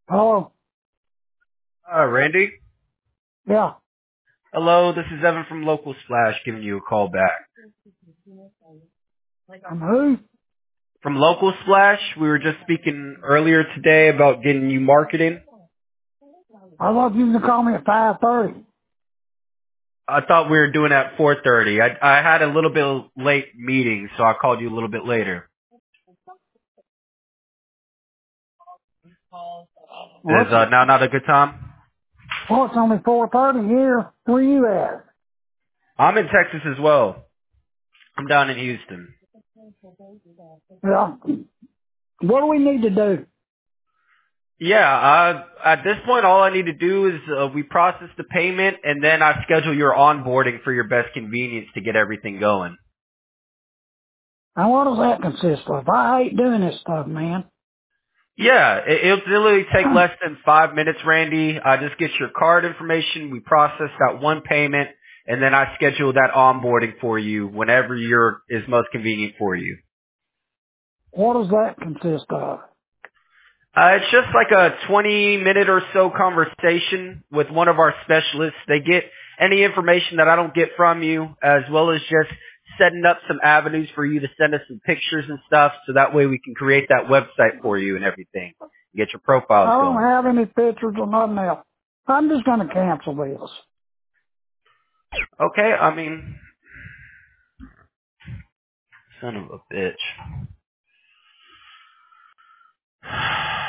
Hello? Randy? Yeah. Hello, this is Evan from Local Splash giving you a call back. I'm who? From Local Splash, we were just speaking earlier today about getting you marketing. I thought you was gonna call me at 5:30. I thought we were doing at 4:30. I had a little bit of late meeting, so I called you a little bit later. Is Well, now not a good time? it's only 4:30 here. Where you at? I'm in Texas as well. I'm down in Houston. Yeah. What do we need to do? Yeah, at this point, all I need to do is we process the payment, and then I schedule your onboarding for your best convenience to get everything going. And what does that consist of? I hate doing this stuff, man. Yeah, it'll literally take less than 5 minutes, Randy. I just get your card information. We process that one payment, and then I schedule that onboarding for you whenever is most convenient for you. What does that consist of? It's just like a 20-minute or so conversation with one of our specialists. They get any information that I don't get from you, as well as just setting up some avenues for you to send us some pictures and stuff, so that way we can create that website for you and everything. Get your I profiles don't going. have any pictures or nothing else. I'm just gonna cancel this. Okay, I mean, son of a bitch.